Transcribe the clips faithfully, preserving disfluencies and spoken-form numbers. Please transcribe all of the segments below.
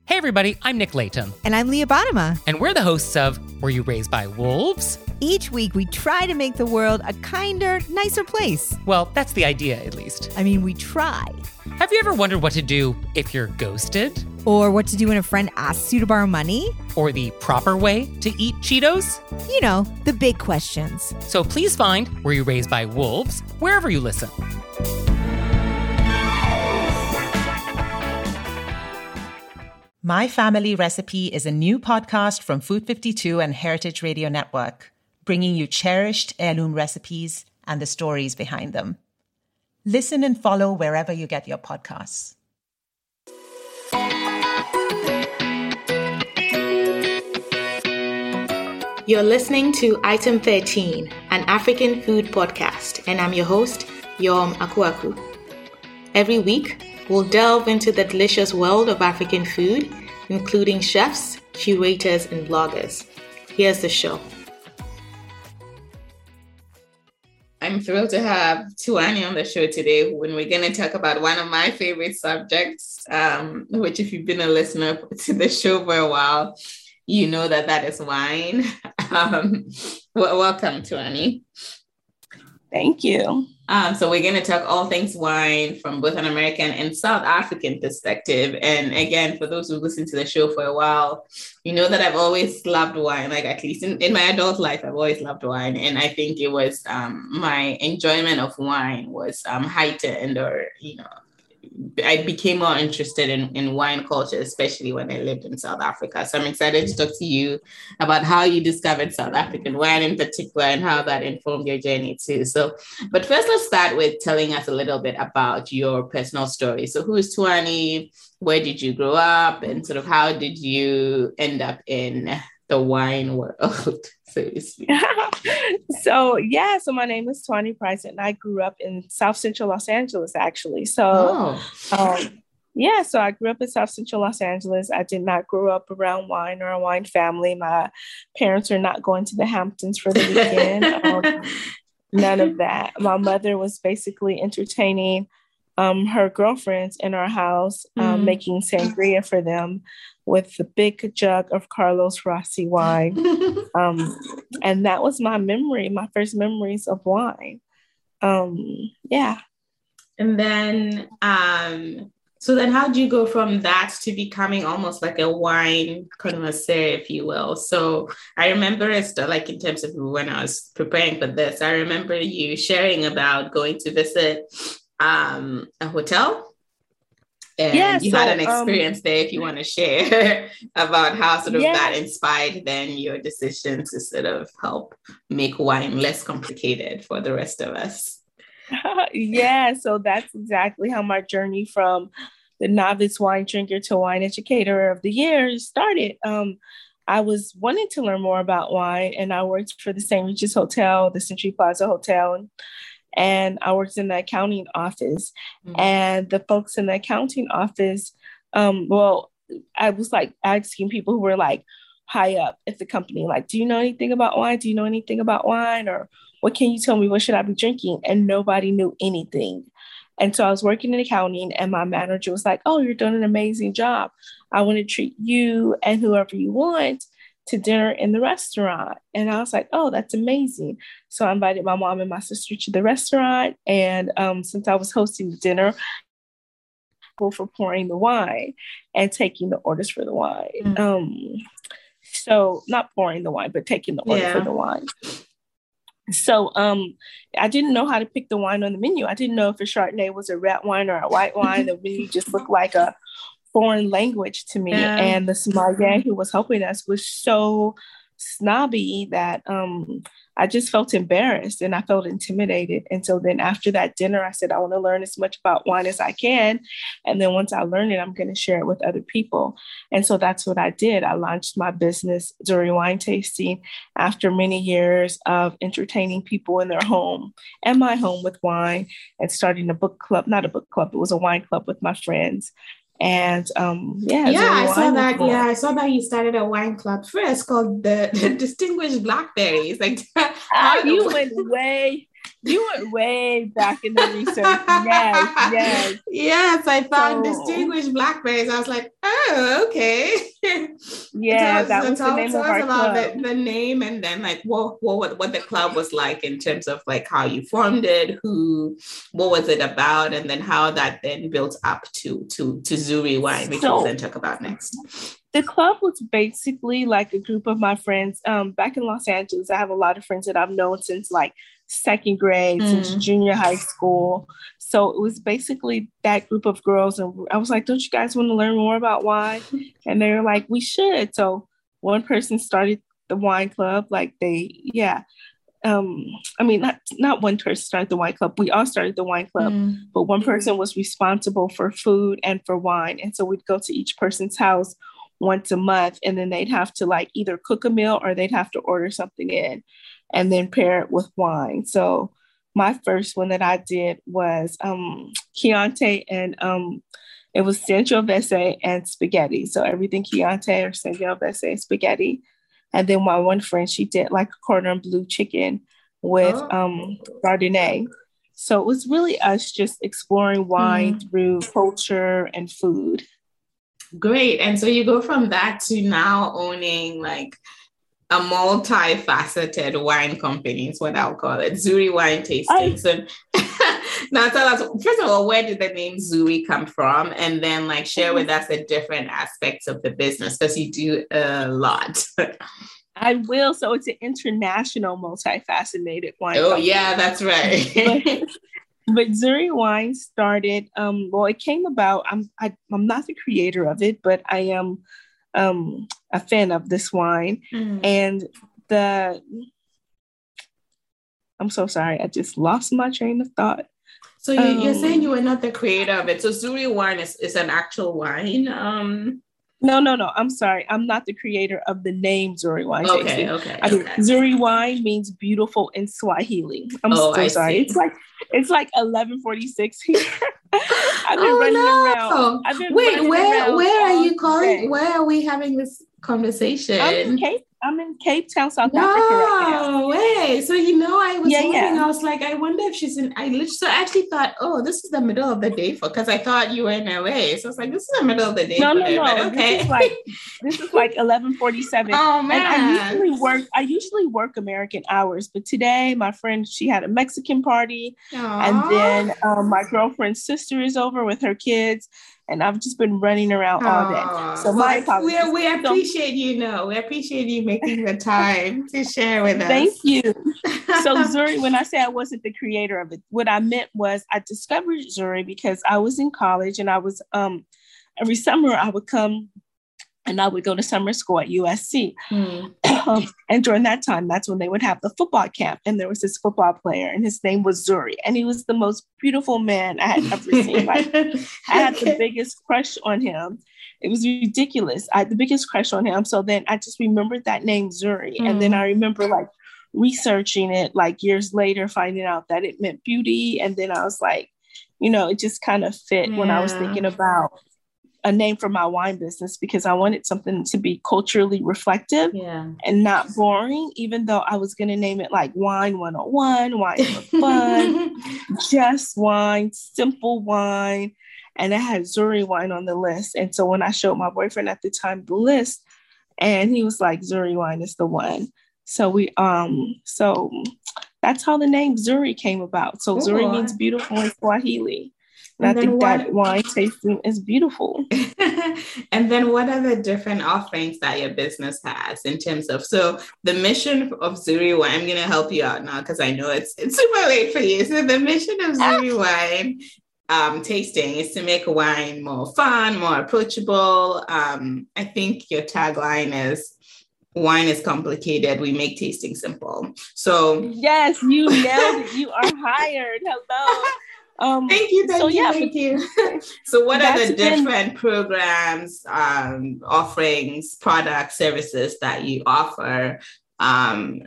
Hey everybody, I'm Nick Layton. And I'm Leah Bottima. And we're the hosts of Were You Raised by Wolves? Each week we try to make the world a kinder, nicer place. Well, that's the idea, at least. I mean, we try. Have you ever wondered what to do if you're ghosted? Or what to do when a friend asks you to borrow money? Or the proper way to eat Cheetos? You know, the big questions. So please find Were You Raised by Wolves wherever you listen. My Family Recipe is a new podcast from Food fifty-two and Heritage Radio Network, bringing you cherished heirloom recipes and the stories behind them. Listen and follow wherever you get your podcasts. You're listening to Item thirteen, an African food podcast, and I'm your host, Yom Akuaku. Every week, we'll delve into the delicious world of African food, including chefs, curators, and bloggers. Here's the show. I'm thrilled to have Tuani on the show today when we're going to talk about one of my favorite subjects, um, which if you've been a listener to the show for a while, you know that that is wine. Um, well, welcome, Tuani. Thank you. Um, so we're going to talk all things wine from both an American and South African perspective. And again, for those who listen to the show for a while, you know that I've always loved wine, like at least in, in my adult life, I've always loved wine. And I think it was um, my enjoyment of wine was um, heightened, or, you know, I became more interested in, in wine culture, especially when I lived in South Africa. So I'm excited to talk to you about how you discovered South African wine in particular and how that informed your journey too. So, but first, let's start with telling us a little bit about your personal story. So who is Tuani? Where did you grow up? And sort of how did you end up in the wine world, so to speak? So, yeah, so my name is Tuani Price, and I grew up in South Central Los Angeles, actually. So, oh. um, yeah, so I grew up in South Central Los Angeles. I did not grow up around wine or a wine family. My parents are not going to the Hamptons for the weekend. um, none of that. My mother was basically entertaining um, her girlfriends in our house, um, mm. making sangria for them with the big jug of Carlos Rossi wine. um, and that was my memory, my first memories of wine. Um, yeah. And then, um, so then how do you go from that to becoming almost like a wine connoisseur, if you will? So I remember it's like in terms of when I was preparing for this, I remember you sharing about going to visit um, a hotel. And yeah, you so, had an experience um, there, if you want to share about how sort of yeah. that inspired then your decision to sort of help make wine less complicated for the rest of us. Yeah, so that's exactly how my journey from the novice wine drinker to wine educator of the year started. Um, I was wanting to learn more about wine, and I worked for the Saint Regis Hotel, the Century Plaza Hotel, and I worked in the accounting office. Mm-hmm. And the folks in the accounting office, um, well, I was like asking people who were like high up at the company, like, do you know anything about wine? Do you know anything about wine? Or what can you tell me? What should I be drinking? And nobody knew anything. And so I was working in accounting, and my manager was like, oh, you're doing an amazing job. I want to treat you and whoever you want to dinner in the restaurant. And I was like, oh, that's amazing. So I invited my mom and my sister to the restaurant. And um, since I was hosting the dinner, for pouring the wine and taking the orders for the wine. Mm-hmm. Um, so not pouring the wine, but taking the order yeah. for the wine. So um, I didn't know how to pick the wine on the menu. I didn't know if a Chardonnay was a red wine or a white wine. The menu just looked like a foreign language to me. Yeah. And the sommelier who was helping us was so snobby that um, I just felt embarrassed and I felt intimidated. And so then after that dinner, I said, I want to learn as much about wine as I can. And then once I learn it, I'm going to share it with other people. And so that's what I did. I launched my business, Zuri Wine Tasting, after many years of entertaining people in their home and my home with wine, and starting a book club, not a book club, it was a wine club with my friends. And um, yeah, yeah, I saw that. Yeah, I saw that you started a wine club first called the, the Distinguished Blackberries. Like, how you went way, You went way back in the research. Yes, yes. Yes, I found So- distinguished blackberries. I was like, oh, okay. Yeah, Tell that us- was the tell- name tell of us our about club. the, the name, and then like what, what what the club was like in terms of like how you formed it, who, what was it about, and then how that then built up to to to Zuri Wine, which So- we'll then talk about next. The club was basically like a group of my friends. Um, back in Los Angeles, I have a lot of friends that I've known since like second grade, Mm. since junior high school. So it was basically that group of girls. And I was like, don't you guys want to learn more about wine? And they were like, we should. So one person started the wine club. Like they, yeah. Um, I mean, not, not one person started the wine club. We all started the wine club, Mm. but one person was responsible for food and for wine. And so we'd go to each person's house once a month, and then they'd have to like either cook a meal or they'd have to order something in and then pair it with wine. So my first one that I did was um, Chianti, and um, it was Sangiovese and spaghetti. So everything Chianti or Sangiovese and spaghetti. And then my one friend, she did like a cordon bleu chicken with Oh. um, Chardonnay. So it was really us just exploring wine Mm. through culture and food. Great. And so you go from that to now owning like a multifaceted wine company, is what I'll call it, Zuri Wine Tasting. I- So now tell us, first of all, where did the name Zuri come from? And then like share with us the different aspects of the business, because you do a lot. I will. So it's an international multifaceted wine Oh, company. yeah, that's right. But Zuri Wine started, um, well, it came about, I'm I, I'm not the creator of it, but I am um, a fan of this wine. Mm. And the, I'm so sorry, I just lost my train of thought. So you, you're Um, saying you were not the creator of it. So Zuri Wine is, is an actual wine. Um, No, no, no, I'm sorry. I'm not the creator of the name Zuri Wine okay, Tasting. okay, I mean, okay. Zuri Wine means beautiful in Swahili. I'm Oh, so I sorry. see. It's like it's like eleven forty-six here. I've been Oh, running no. around. I've been Wait, running where around where are all you calling? day. Where are we having this conversation? I'm in Cape. I'm in Cape Town, South Africa right now. No way. So you know, I was Yeah, wondering, yeah. I was like, I wonder if she's in I literally so I actually thought, oh, this is the middle of the day for because I thought you were in L A. So I was like, this is the middle of the day No, for no, her, no. but okay. This is like this is like eleven forty-seven. Oh And I man. usually work. I usually work American hours, but today my friend, she had a Mexican party, and Aw. then um, my girlfriend's sister is over with her kids, and I've just been running around all day. Aw. So Well, my I- apologies. we, we So- appreciate you know we appreciate you making the time to share with us. Thank you. So Zuri, when I say I wasn't the creator of it, what I meant was I discovered Zuri because I was in college, and I was um every summer I would come and I would go to summer school at U S C. Hmm. Um, and during that time, that's when they would have the football camp. And there was this football player, and his name was Zuri. And he was the most beautiful man I had ever seen. Like, I had the biggest crush on him. It was ridiculous. I had the biggest crush on him. So then I just remembered that name, Zuri. Mm. And then I remember like researching it like years later, finding out that it meant beauty. And then I was like, you know, it just kind of fit when I was Yeah. thinking about a name for my wine business, because I wanted something to be culturally reflective Yeah. and not boring, even though I was going to name it like Wine one oh one, Wine for Fun, Just Wine, Simple Wine. And I had Zuri Wine on the list. And so when I showed my boyfriend at the time the list, and he was like, Zuri Wine is the one. So we, um, so that's how the name Zuri came about. So Zuri Cool. means beautiful in Swahili. And, And I then think what- that wine tasting is beautiful. And then what are the different offerings that your business has in terms of, so the mission of Zuri Wine, I'm going to help you out now because I know it's it's super late for you. So the mission of Zuri Wine um, tasting is to make wine more fun, more approachable. Um, I think your tagline is, wine is complicated, we make tasting simple. So Yes, you nailed it. You are hired. Hello. Um, Thank you, thank so, you, yeah, thank you. So what are the That's been- different programs, um, offerings, products, services that you offer um,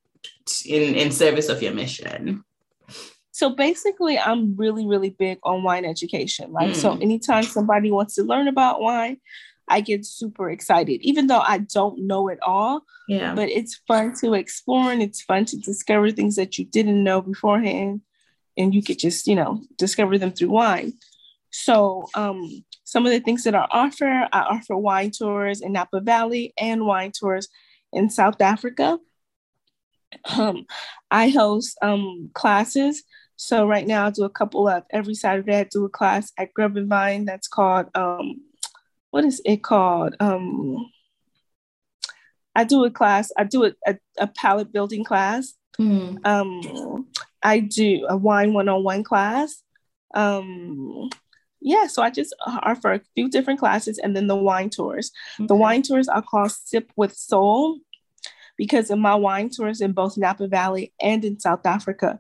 in, in service of your mission? So basically, I'm really, really big on wine education. Like, so Mm. anytime somebody wants to learn about wine, I get super excited, even though I don't know it all. Yeah. But it's fun to explore, and it's fun to discover things that you didn't know beforehand. And you could just, you know, discover them through wine. So um, some of the things that I offer, I offer wine tours in Napa Valley and wine tours in South Africa. Um, I host um, classes. So right now I do a couple of, every Saturday I do a class at Grub and Vine that's called, um, what is it called? Um, I do a class, I do a, a, a palette building class. Mm. Um, I do a wine one-on-one class. Um, yeah, so I just offer a few different classes, and then the wine tours. Okay. The wine tours I call Sip with Soul, because in my wine tours in both Napa Valley and in South Africa,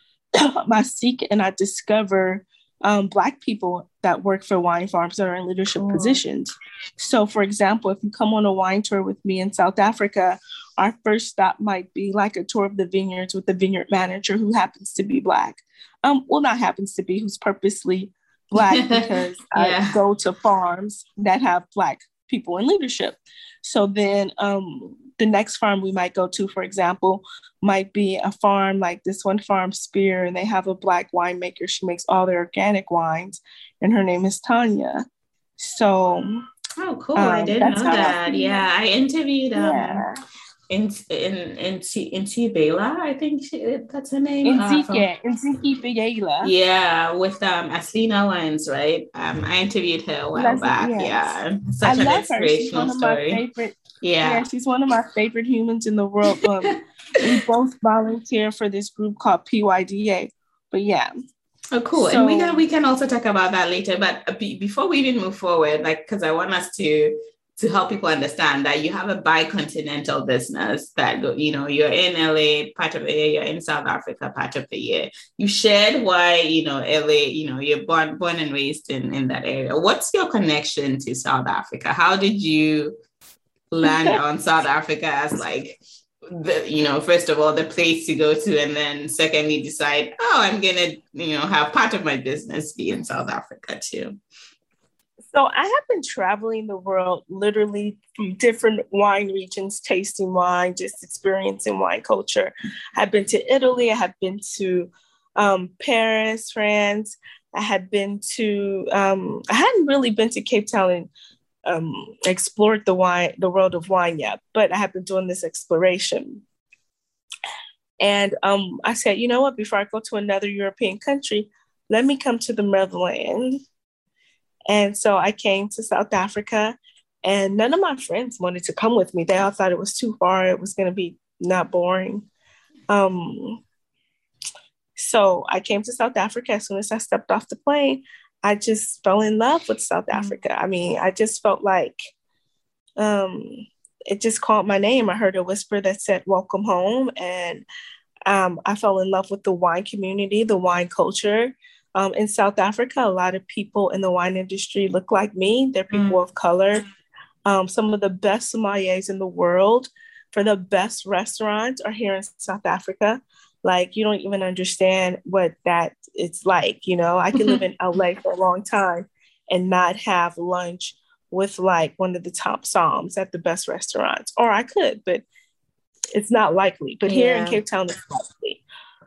I seek and I discover um, Black people that work for wine farms that are in leadership oh. positions. So, for example, if you come on a wine tour with me in South Africa, our first stop might be like a tour of the vineyards with the vineyard manager who happens to be Black. Um, well, not happens to be, who's purposely Black because yeah. I go to farms that have Black people in leadership. So then um, the next farm we might go to, for example, might be a farm like this one farm, Spear, and they have a Black winemaker. She makes all their organic wines, and her name is Tanya. So, oh, cool! Um, I didn't know that. I yeah, I interviewed um, yeah. in in in in Tibela, I think she, that's her name. Nzike, Nzike Beyela. Yeah, with um Aslina Wines, right? Um, I interviewed her a while Leslie, back. Yes. Yeah, such I an love inspirational her. She's one of story. My favorite. Yeah. yeah, she's one of my favorite humans in the world. Um, we both volunteer for this group called P Y D A. But yeah. Oh, cool. So, and we can we can also talk about that later. But be, before we even move forward, like, because I want us to to help people understand that you have a bicontinental business that, you know, you're in L A part of the year, you're in South Africa part of the year. You shared why, you know, L A, you know, you're born born and raised in, in that area. What's your connection to South Africa? How did you land on South Africa as like, the, you know, first of all, the place to go to, and then secondly, decide, oh, I'm going to, you know, have part of my business be in South Africa too? So I have been traveling the world, literally from different wine regions, tasting wine, just experiencing wine culture. I've been to Italy. I have been to um, Paris, France. I had been to, um, I hadn't really been to Cape Town and um, explored the wine, the world of wine yet, but I have been doing this exploration. And um, I said, you know what, before I go to another European country, let me come to the motherland. And so I came to South Africa, and none of my friends wanted to come with me. They all thought it was too far. It was going to be not boring. Um, so I came to South Africa. As soon as I stepped off the plane, I just fell in love with South Africa. I mean, I just felt like um, it just called my name. I heard a whisper that said, welcome home. And um, I fell in love with the wine community, the wine culture. Um, in South Africa, a lot of people in the wine industry look like me. They're people mm. of color. Um, some of the best sommeliers in the world for the best restaurants are here in South Africa. Like, you don't even understand what that it's like. You know, I could live in L A for a long time and not have lunch with like one of the top somms at the best restaurants. Or I could, but it's not likely. But yeah. Here in Cape Town, it's likely.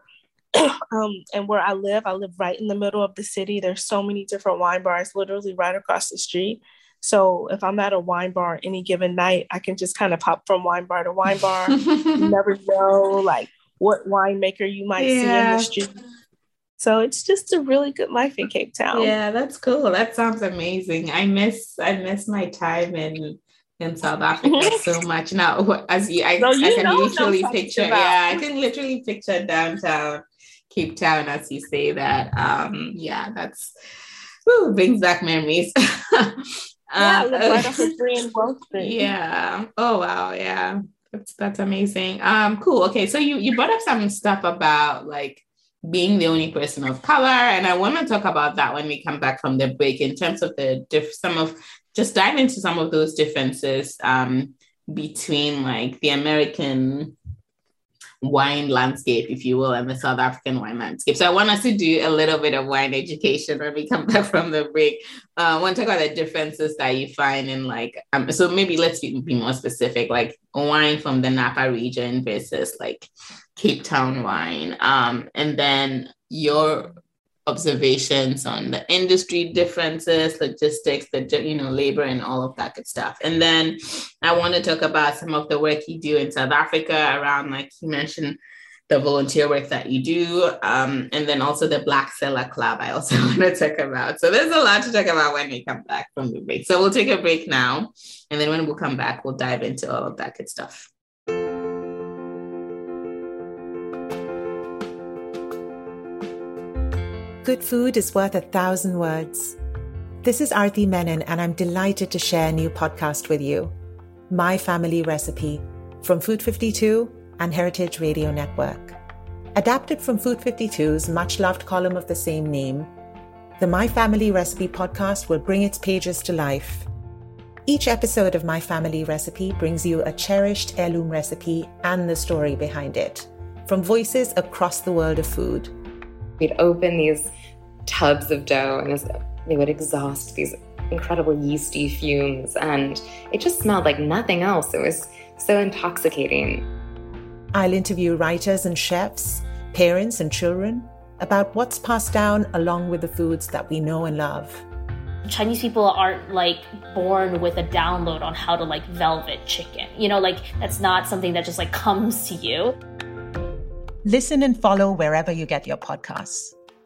um, and where I live, I live right in the middle of the city. There's so many different wine bars literally right across the street. So if I'm at a wine bar any given night, I can just kind of hop from wine bar to wine bar. You never know like what winemaker you might yeah. see in the street. So it's just a really good life in Cape Town. Yeah, that's cool. That sounds amazing. I miss I miss my time in in South Africa so much now. As you, I, so you I can literally picture. About. Yeah, I can literally picture downtown Cape Town as you say that. Um, yeah, that's whew, brings back memories. Yeah, uh, right off of Green Wall Street. Yeah. Oh wow. Yeah, that's that's amazing. Um, cool. Okay, so you you brought up some stuff about like being the only person of color, and I want to talk about that when we come back from the break in terms of the diff- some of just dive into some of those differences um, between like the American wine landscape, if you will, and the South African wine landscape. So I want us to do a little bit of wine education when we come back from the break. Uh, I want to talk about the differences that you find in like, um, so maybe let's be, be more specific, like wine from the Napa region versus like Cape Town wine. Um, and then your observations on the industry differences, logistics, the, you know, labor and all of that good stuff. And then I want to talk about some of the work you do in South Africa around, like you mentioned, the volunteer work that you do. Um, and then also the Black Seller Club I also want to talk about. So there's a lot to talk about when we come back from the break. So we'll take a break now. And then when we'll come back, we'll dive into all of that good stuff. Good food is worth a thousand words. This is Aarti Menon, and I'm delighted to share a new podcast with you, My Family Recipe, from Food fifty-two and Heritage Radio Network. Adapted from Food fifty-two's much-loved column of the same name, the My Family Recipe podcast will bring its pages to life. Each episode of My Family Recipe brings you a cherished heirloom recipe and the story behind it, from voices across the world of food. We'd open these tubs of dough and they would exhaust these incredible yeasty fumes, and it just smelled like nothing else. It was so intoxicating. I'll interview writers and chefs, parents and children about what's passed down along with the foods that we know and love. Chinese people aren't like born with a download on how to like velvet chicken. You know, like that's not something that just like comes to you. Listen and follow wherever you get your podcasts.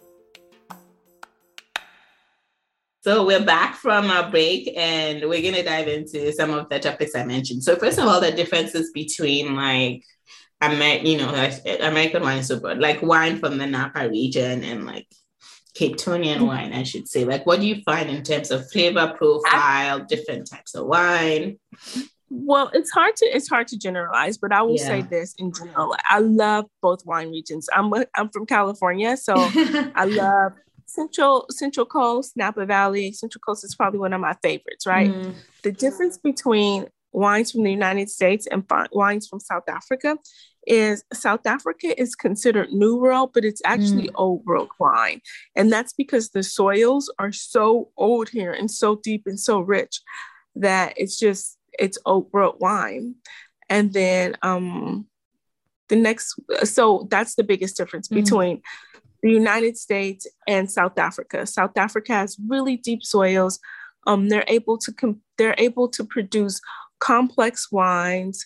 So we're back from our break and we're going to dive into some of the topics I mentioned. So first of all, the differences between like, Amer- you know, like American wine is so broad, like wine from the Napa region and like Cape Townian wine, I should say. Like, what do you find in terms of flavor profile, different types of wine? Well, it's hard to it's hard to generalize, but I will Yeah. say this in general. I love both wine regions. I'm I'm from California, so I love Central Central Coast, Napa Valley. Central Coast is probably one of my favorites, right? Mm. The difference between wines from the United States and fi- wines from South Africa is South Africa is considered New World, but it's actually mm. Old World wine. And that's because the soils are so old here and so deep and so rich that it's just it's Old World wine. And then um, the next, so that's the biggest difference mm-hmm. between the United States and South Africa. South Africa has really deep soils. Um, they're able to com- they're able to produce complex wines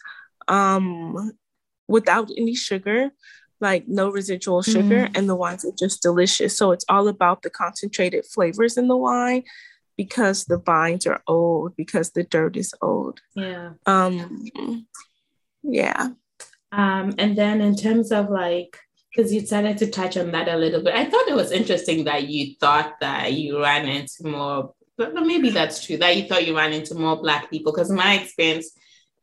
um, without any sugar, like no residual sugar, mm-hmm. and the wines are just delicious. So it's all about the concentrated flavors in the wine, because the vines are old, because the dirt is old. Yeah. Um, yeah. Um, and then in terms of like, because you started to touch on that a little bit, I thought it was interesting that you thought that you ran into more, but maybe that's true, that you thought you ran into more Black people. Because my experience,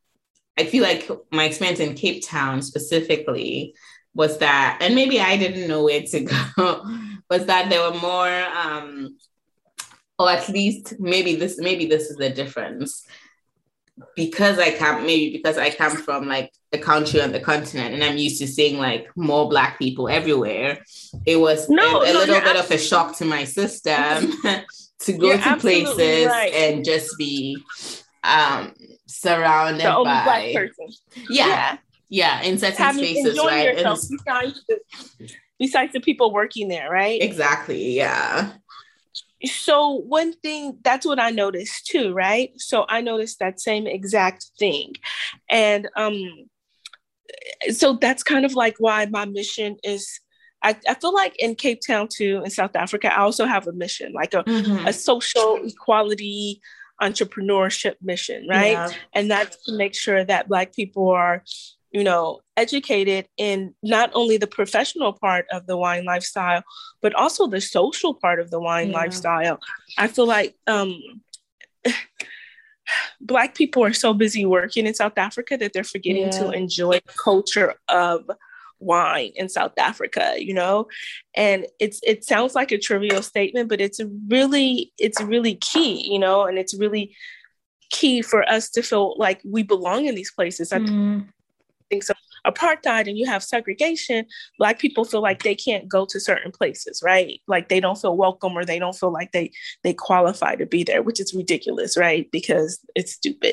I feel like my experience in Cape Town specifically was that, and maybe I didn't know where to go, was that there were more, um, or at least maybe this maybe this is the difference, because I come maybe because I come from like a country on the continent and I'm used to seeing like more Black people everywhere. It was no, a, a no, little bit abs- of a shock to my system to go you're to places right. and just be um, surrounded the only by Black person. Yeah, yeah, yeah, in certain Having, spaces, right? Yourself, besides, the, besides the people working there, right? Exactly. Yeah. So one thing, that's what I noticed too, right? So I noticed that same exact thing. And um, so that's kind of like why my mission is, I, I feel like in Cape Town too, in South Africa, I also have a mission, like a, mm-hmm. a social equality entrepreneurship mission, right? Yeah. And that's to make sure that Black people are, you know, educated in not only the professional part of the wine lifestyle, but also the social part of the wine yeah. lifestyle. I feel like um, Black people are so busy working in South Africa that they're forgetting yeah. to enjoy the culture of wine in South Africa, you know? And it's it sounds like a trivial statement, but it's really, it's really key, you know, and it's really key for us to feel like we belong in these places. I mm. think so. apartheid and you have segregation, Black people feel like they can't go to certain places, right? Like they don't feel welcome or they don't feel like they they qualify to be there, which is ridiculous, right? Because it's stupid.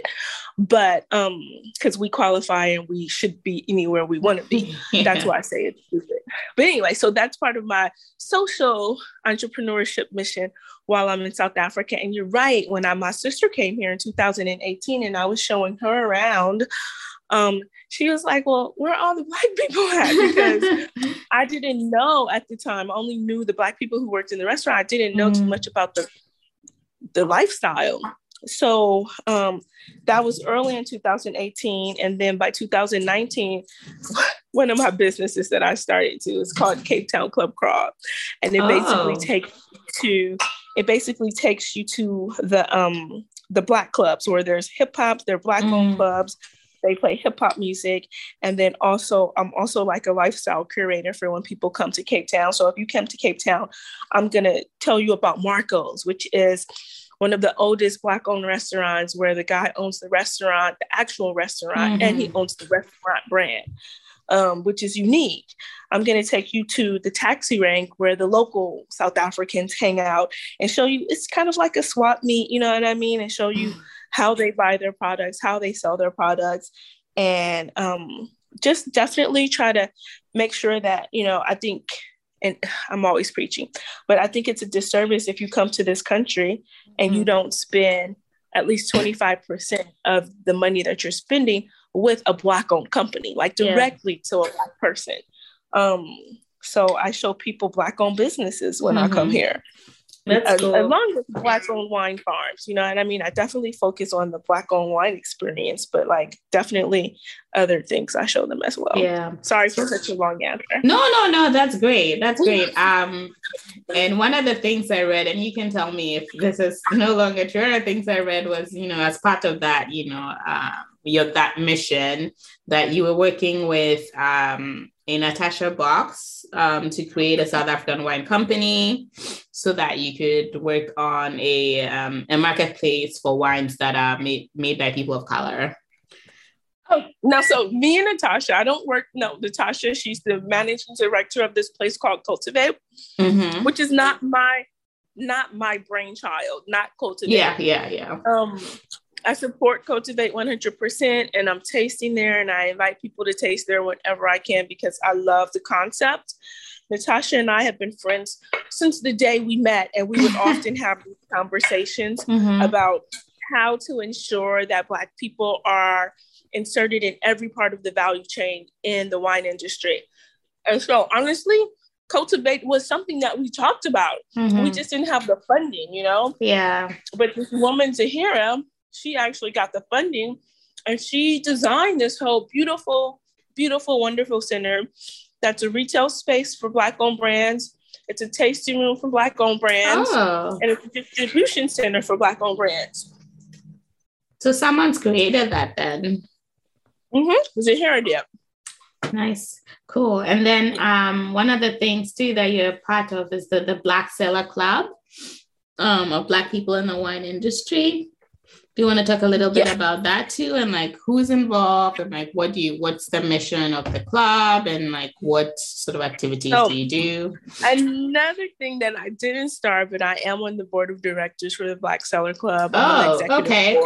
But um, because we qualify and we should be anywhere we want to be. Yeah. That's why I say it's stupid. But anyway, so that's part of my social entrepreneurship mission while I'm in South Africa. And you're right, when I, my sister came here in two thousand eighteen and I was showing her around, um, she was like, well, where are all the Black people at? Because I didn't know at the time, I only knew the Black people who worked in the restaurant. I didn't know mm. too much about the, the lifestyle. So um, that was early in two thousand eighteen. And then by two thousand nineteen, one of my businesses that I started to is called Cape Town Club Crawl. And it oh. basically takes to, it basically takes you to the um, the Black clubs where there's hip hop, they're Black owned mm. clubs. They play hip hop music. And then also, I'm also like a lifestyle curator for when people come to Cape Town. So if you come to Cape Town, I'm going to tell you about Marco's, which is one of the oldest Black owned restaurants where the guy owns the restaurant, the actual restaurant, mm-hmm. and he owns the restaurant brand, um, which is unique. I'm going to take you to the taxi rank where the local South Africans hang out and show you, it's kind of like a swap meet, you know what I mean? And show you how they buy their products, how they sell their products, and um, just definitely try to make sure that, you know, I think, and I'm always preaching, but I think it's a disservice if you come to this country and mm-hmm. you don't spend at least twenty-five percent of the money that you're spending with a Black owned company, like directly yeah. to a Black person. Um, so I show people Black owned businesses when mm-hmm. I come here. That's uh, cool. Along with Black owned wine farms, you know what I mean? I definitely focus on the Black owned wine experience, but like definitely other things I show them as well. Yeah. Sorry for such a long answer. No, no, no, that's great. That's great. Um, and one of the things I read, and you can tell me if this is no longer true, one of the things I read was, you know, as part of that, you know, um, your that mission that you were working with um, a Natasha Box um, to create a South African wine company so that you could work on a um, a marketplace for wines that are made made by people of color. Oh, now, so me and Natasha, I don't work, no, Natasha, she's the managing director of this place called Cultivate, mm-hmm. which is not my, not my brainchild, not Cultivate. Yeah, yeah, yeah. Um, I support Cultivate one hundred percent and I'm tasting there and I invite people to taste there whenever I can because I love the concept. Natasha and I have been friends since the day we met and we would often have these conversations mm-hmm. about how to ensure that Black people are inserted in every part of the value chain in the wine industry. And so honestly, Cultivate was something that we talked about. Mm-hmm. We just didn't have the funding, you know? Yeah. But this woman, Zahira, she actually got the funding and she designed this whole beautiful, beautiful, wonderful center that's a retail space for Black owned brands. It's a tasting room for Black owned brands. Oh. And it's a distribution center for Black owned brands. So someone's created that then. Mm-hmm. Zahira did. Nice. Cool. And then um, one of the things too that you're part of is the, the Black Cellar Club um, of Black people in the wine industry. Do you want to talk a little bit yeah. about that too? And like who's involved and like what do you, what's the mission of the club and like what sort of activities so, do you do? Another thing that I didn't start, but I am on the board of directors for the Black Cellar Club. I'm oh, okay.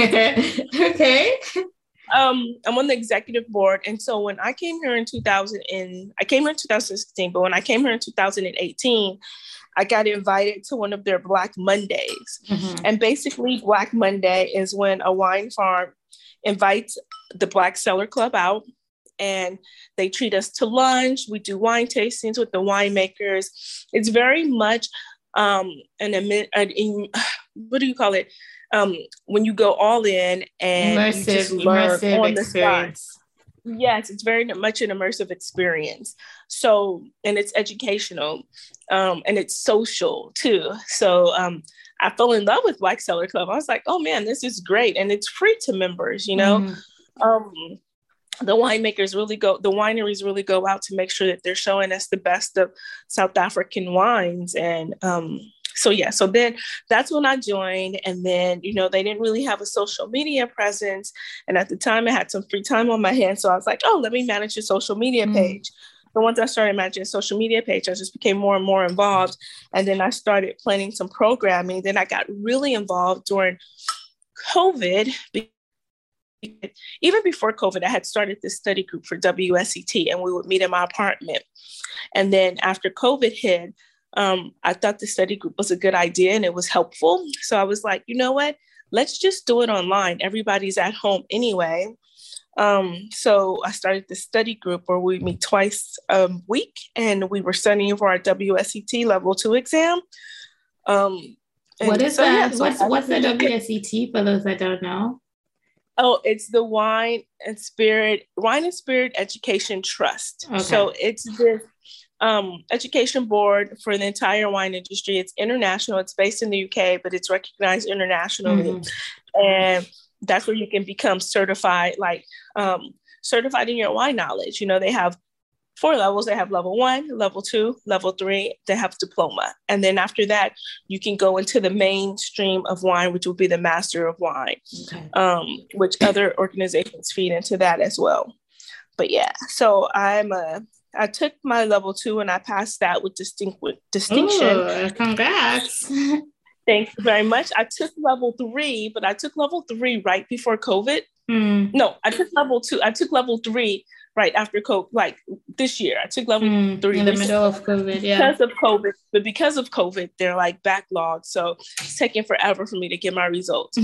okay. Um, I'm on the executive board. And so when I came here in two thousand, and I came here in two thousand sixteen, but when I came here in two thousand eighteen, I got invited to one of their Black Mondays. Mm-hmm. And basically Black Monday is when a wine farm invites the Black Cellar Club out and they treat us to lunch. We do wine tastings with the winemakers. It's very much um, an, an, what do you call it? Um, when you go all in and immersive, you just learn immersive on the experience. spot. Yes, it's very much an immersive experience. So, and it's educational um, and it's social too. So um, I fell in love with Black Cellar Club. I was like, oh man, this is great. And it's free to members, you know? Mm. Um, the winemakers really go, the wineries really go out to make sure that they're showing us the best of South African wines. And um, so yeah, so then that's when I joined. And then, you know, they didn't really have a social media presence. And at the time I had some free time on my hands. So I was like, oh, let me manage a social media mm. page. So once I started managing a social media page, I just became more and more involved. And then I started planning some programming. Then I got really involved during COVID. Even before COVID, I had started this study group for W S E T, and we would meet in my apartment. And then after COVID hit, um, I thought the study group was a good idea and it was helpful. So I was like, you know what? Let's just do it online. Everybody's at home anyway. Um, so I started the study group where we meet twice a week, and we were studying for our W S E T level two exam. Um, what is so, that? Yeah, so what's what's the W S E T for those that don't know? Oh, it's the Wine and Spirit Wine and Spirit Education Trust. Okay. So it's this um, education board for the entire wine industry. It's international. It's based in the U K, but it's recognized internationally, mm-hmm. and that's where you can become certified, like um, certified in your wine knowledge. You know, they have four levels. They have level one, level two, level three. They have diploma. And then after that, you can go into the mainstream of wine, which will be the Master of Wine, okay. um, which other organizations feed into that as well. But yeah, so I'm a, I took my level two and I passed that with distinct with distinction. Ooh, congrats. Thanks very much. I took level three, but I took level three right before COVID. Mm. No, I took level two. I took level three right after COVID, like this year. I took level mm, three. In the middle of COVID, yeah. Because of COVID. But because of COVID, they're like backlogged. So it's taking forever for me to get my results.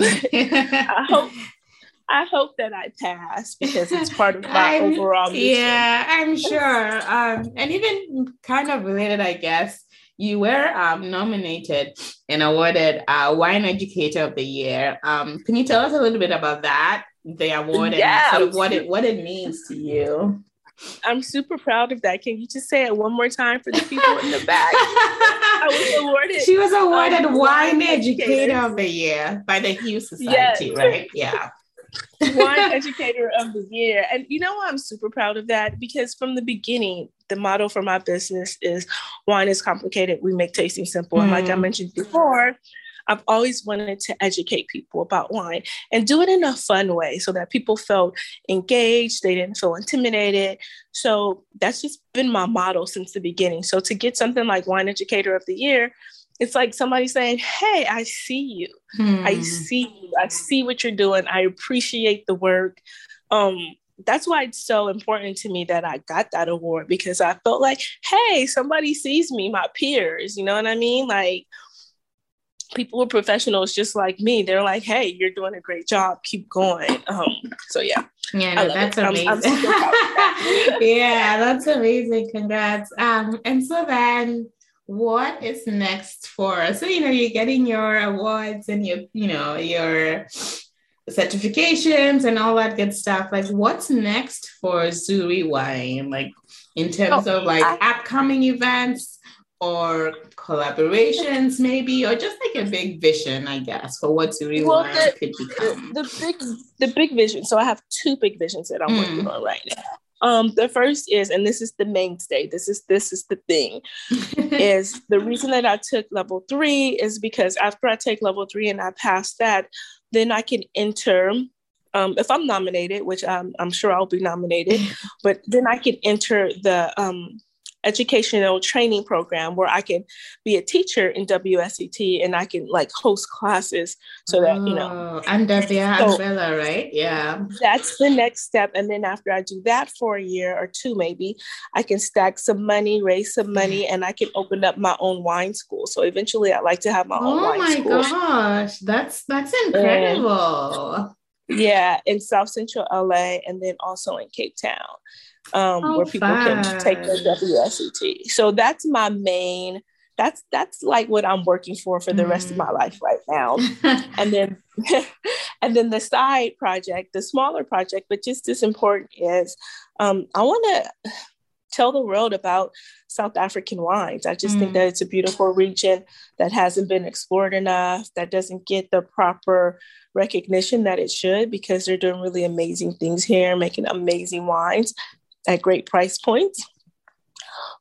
I hope I hope that I pass because it's part of my I'm, overall mission. Yeah, I'm sure. Um, and even kind of related, I guess, you were um, nominated and awarded uh, Wine Educator of the Year. Um, can you tell us a little bit about that, the award, yeah, and sort of what it what it means to you? I'm super proud of that. Can you just say it one more time for the people in the back? I was awarded. She was awarded um, Wine Educator. Educator of the Year by the Hughes Society, yes. right? Yeah. Wine Educator of the Year. And you know, I'm super proud of that because from the beginning, the motto for my business is wine is complicated. We make tasting simple. Mm. And like I mentioned before, I've always wanted to educate people about wine and do it in a fun way so that people felt engaged. They didn't feel intimidated. So that's just been my motto since the beginning. So to get something like Wine Educator of the Year, it's like somebody saying, hey, I see you. Hmm. I see you. I see what you're doing. I appreciate the work. Um, that's why it's so important to me that I got that award, because I felt like, hey, somebody sees me, my peers, you know what I mean? Like, people who are professionals just like me. They're like, hey, you're doing a great job. Keep going. Um, so yeah. Yeah, no, that's it. amazing. I'm, I'm so proud of that. Yeah, that's amazing. Congrats. Um, and so then what is next for, so, you know, you're getting your awards and your, you know, your certifications and all that good stuff. Like, what's next for Zuri Wine? Like, in terms oh, of like I, upcoming events or collaborations, maybe, or just like a big vision, I guess, for what Zuri well, Wine the, could become. The, the big, the big vision. So I have two big visions that I'm mm. working on right now. Um, the first is, and this is the mainstay, this is this is the thing, is the reason that I took level three is because after I take level three and I pass that, then I can enter, um, if I'm nominated, which I'm, I'm sure I'll be nominated, but then I can enter the um, educational training program where I can be a teacher in W S E T and I can like host classes so that, you know. Under their so umbrella, right? Yeah. That's the next step. And then after I do that for a year or two, maybe, I can stack some money, raise some money, and I can open up my own wine school. So eventually I'd like to have my own oh wine my school. gosh, that's, that's incredible. And, yeah, in South Central L A and then also in Cape Town. Um, oh, where people fun. can take their W S E T. So that's my main, that's that's like what I'm working for for the mm. rest of my life right now. and then and then the side project, the smaller project, but just as important is um, I want to tell the world about South African wines. I just mm. think that it's a beautiful region that hasn't been explored enough, that doesn't get the proper recognition that it should, because they're doing really amazing things here, making amazing wines at great price points.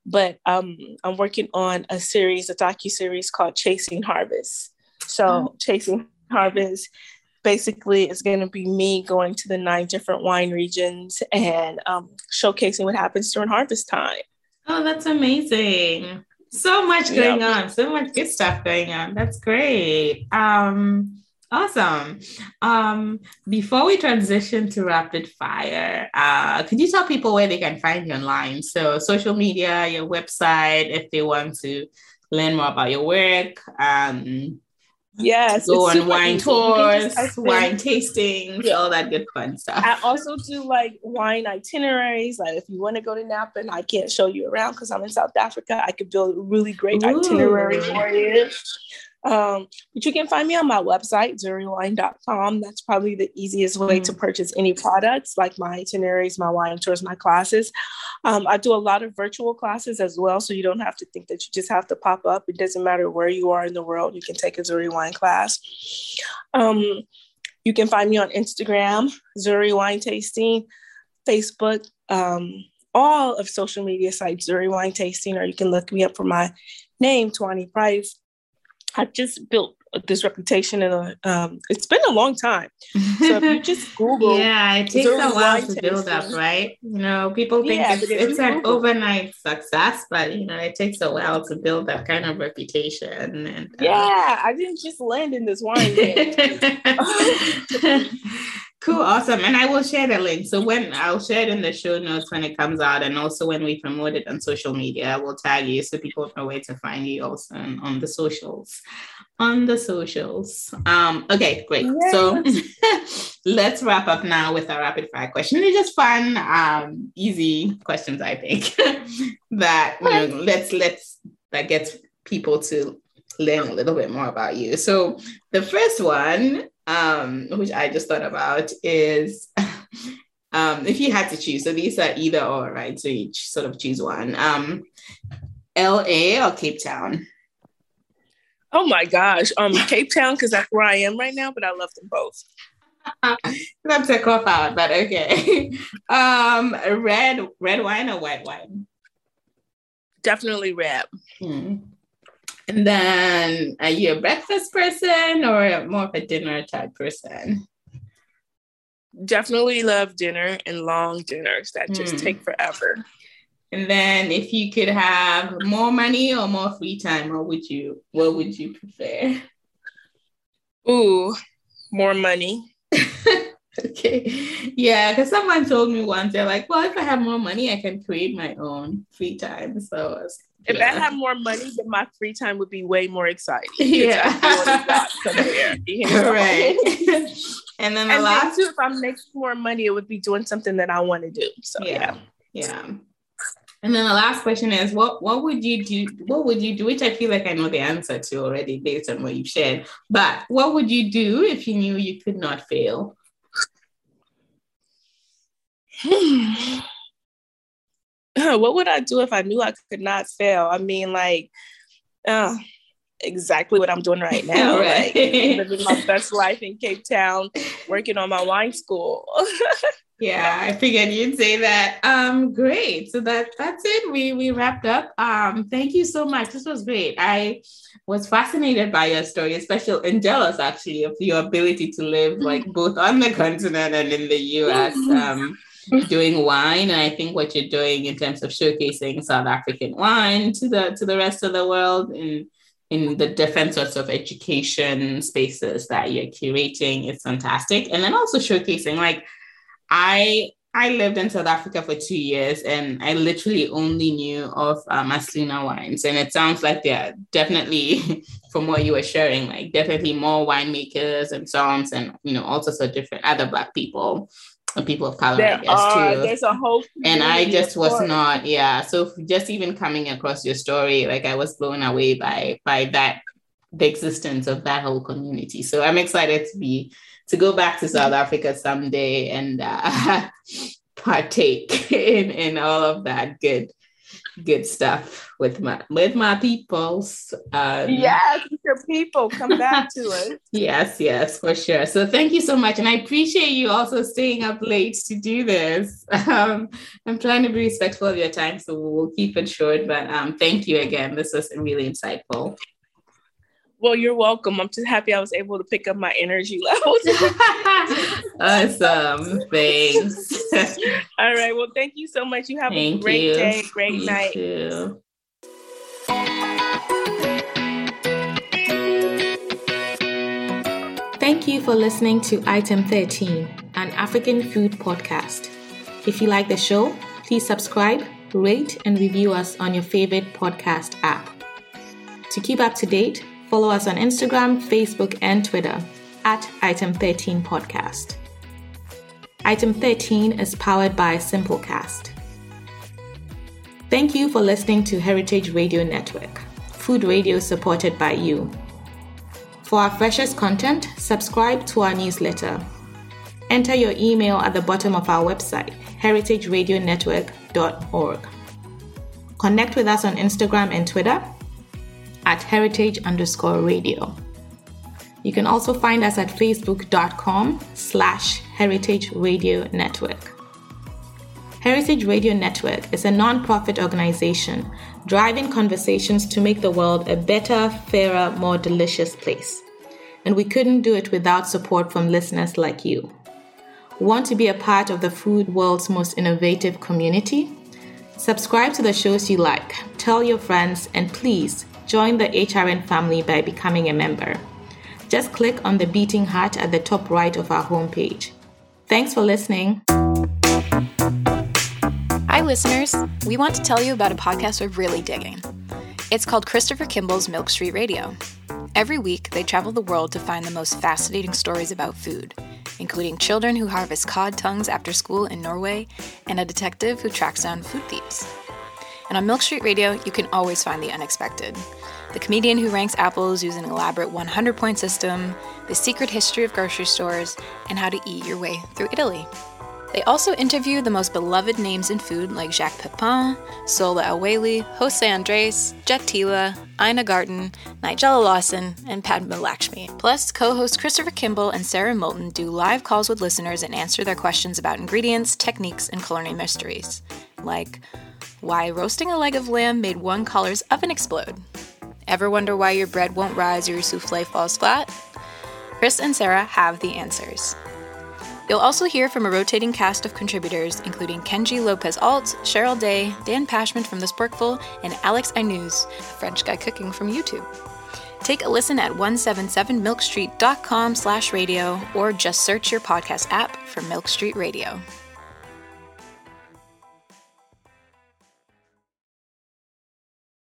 but um, I'm working on a series, a docu-series called Chasing Harvest. So oh. Chasing Harvest basically is going to be me going to the nine different wine regions and um, showcasing what happens during harvest time. Oh, that's amazing. So much going yeah. on. So much good stuff going on. That's great. Um, awesome. Um, before we transition to rapid fire, uh, could you tell people where they can find you online? So social media, your website, if they want to learn more about your work, um, yes, go on wine tours, wine tastings, yeah. all that good fun stuff. I also do like wine itineraries. Like if you want to go to Napa and I can't show you around because I'm in South Africa, I could build a really great Ooh. itinerary for you. Um, but you can find me on my website, zuri wine dot com. That's probably the easiest way mm. to purchase any products, like my itineraries, my wine tours, my classes. Um, I do a lot of virtual classes as well, so you don't have to think that you just have to pop up. It doesn't matter where you are in the world. You can take a Zuri wine class. Um, you can find me on Instagram, Zuri Wine Tasting, Facebook, um, all of social media sites, Zuri Wine Tasting, or you can look me up for my name, Tawani Price. I just built this reputation in a, um, it's been a long time. So if you just Google. yeah, it takes a while to build up, right? You know, people think yeah, it's, it's an Google. overnight success, but you know, it takes a while to build that kind of reputation. And uh... yeah, I didn't just land in this wine. Cool, awesome. And I will share the link. So when I'll share it in the show notes when it comes out, and also when we promote it on social media, we'll tag you so people know where to find you also on, on the socials. On the socials. Um, okay, great. Yes. So let's wrap up now with our rapid fire question. They're just fun, um, easy questions, I think. that you know, let's let's that gets people to learn a little bit more about you. So the first one, um, which I just thought about, is um, if you had to choose. So these are either or, right? So you sort of choose one. Um, L A or Cape Town? Oh my gosh, um, Cape Town, because that's where I am right now, but I love them both. That's a cop out, but okay. um, red, red wine or white wine? Definitely red. Hmm. And then, are you a breakfast person or more of a dinner type person? Definitely love dinner and long dinners that just hmm. take forever. And then, if you could have more money or more free time, what would you what would you prefer? Ooh, more money. Okay. Yeah, because someone told me once, they're like, well, if I have more money, I can create my own free time. So I was, if yeah. I had more money, then my free time would be way more exciting. Yeah. Right. And then the and last then too, if I'm making more money, it would be doing something that I want to do. So yeah. Yeah. Yeah. And then the last question is, what what would you do? What would you do? Which I feel like I know the answer to already based on what you've shared. But what would you do if you knew you could not fail? What would I do if I knew I could not fail? I mean, like, uh, exactly what I'm doing right now. Right. Like, living my best life in Cape Town, working on my wine school. Yeah, I figured you'd say that. Um, great. So that that's it. We we wrapped up. Um, thank you so much. This was great. I was fascinated by your story, especially and jealous actually of your ability to live like both on the continent and in the U S. Um, doing wine, and I think what you're doing in terms of showcasing South African wine to the to the rest of the world in in the different sorts of education spaces that you're curating is fantastic. And then also showcasing like. I I lived in South Africa for two years and I literally only knew of uh, Maslina wines. And it sounds like they're definitely, from what you were sharing, like definitely more winemakers and so on, and, you know, all sorts of different other Black people and people of color, there I guess, are, too. There's a whole and I just was course. not, yeah. So just even coming across your story, like I was blown away by by that, the existence of that whole community. So I'm excited to be to go back to South Africa someday and uh, partake in, in all of that good, good stuff with my with my peoples. Um, yes, with your people, come back to us. Yes, yes, for sure. So thank you so much. And I appreciate you also staying up late to do this. Um, I'm trying to be respectful of your time, so we'll keep it short. But um, thank you again. This was really insightful. Well, you're welcome. I'm just happy I was able to pick up my energy levels. Awesome. Thanks. All right. Well, thank you so much. You have thank a great you. day, great you night. Too. Thank you for listening to Item thirteen, an African food podcast. If you like the show, please subscribe, rate, and review us on your favorite podcast app. To keep up to date, follow us on Instagram, Facebook, and Twitter at Item thirteen Podcast. Item thirteen is powered by Simplecast. Thank you for listening to Heritage Radio Network, food radio supported by you. For our freshest content, subscribe to our newsletter. Enter your email at the bottom of our website, heritage radio network dot org. Connect with us on Instagram and Twitter at heritage underscore radio. You can also find us at facebook.com slash heritage radio network. Heritage Radio Network is a non-profit organization driving conversations to make the world a better, fairer, more delicious place. And we couldn't do it without support from listeners like you. Want to be a part of the food world's most innovative community? Subscribe to the shows you like, tell your friends, and please join the H R N family by becoming a member. Just click on the beating heart at the top right of our homepage. Thanks for listening. Hi, listeners. We want to tell you about a podcast we're really digging. It's called Christopher Kimball's Milk Street Radio. Every week, they travel the world to find the most fascinating stories about food, including children who harvest cod tongues after school in Norway and a detective who tracks down food thieves. And on Milk Street Radio, you can always find the unexpected. The comedian who ranks apples using an elaborate one hundred point system, the secret history of grocery stores, and how to eat your way through Italy. They also interview the most beloved names in food like Jacques Pepin, Sola Aweli, Jose Andres, Jet Tila, Ina Garten, Nigella Lawson, and Padma Lakshmi. Plus, co-hosts Christopher Kimball and Sarah Moulton do live calls with listeners and answer their questions about ingredients, techniques, and culinary mysteries. Like, why roasting a leg of lamb made one color's oven explode? Ever wonder why your bread won't rise or your souffle falls flat? Chris and Sarah have the answers. You'll also hear from a rotating cast of contributors, including Kenji Lopez-Alt, Cheryl Day, Dan Pashman from The Sporkful, and Alex Ainuz, a French guy cooking from YouTube. Take a listen at one seventy-seven milk street dot com slash radio or just search your podcast app for Milk Street Radio.